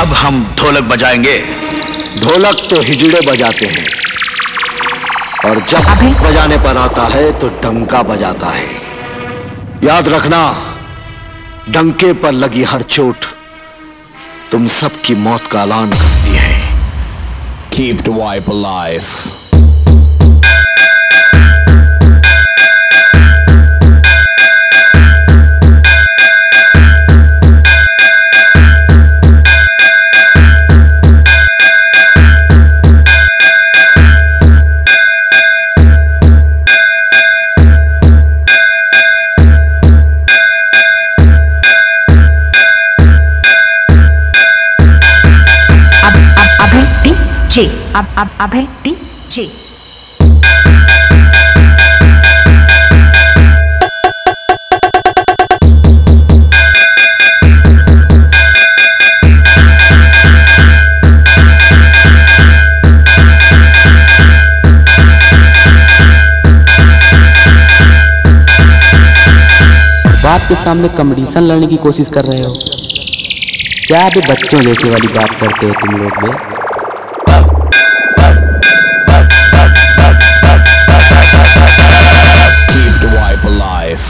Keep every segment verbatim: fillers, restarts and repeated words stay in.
अब हम ढोलक बजाएंगे। ढोलक तो हिजड़े बजाते हैं और जब बजाने पर आता है तो डंका बजाता है। याद रखना, डंके पर लगी हर चोट तुम सबकी मौत का ऐलान करती है। Keep the wipe alive. जे अब अब अभय टी जे बाप के सामने कंपटीशन लड़ने की कोशिश कर रहे हो क्या? अभी बच्चों जैसे वाली बात करते हो तुम लोग में। Keep the wipe alive.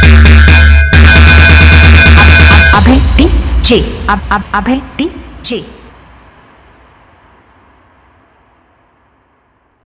जे अब अब अभय टी जे।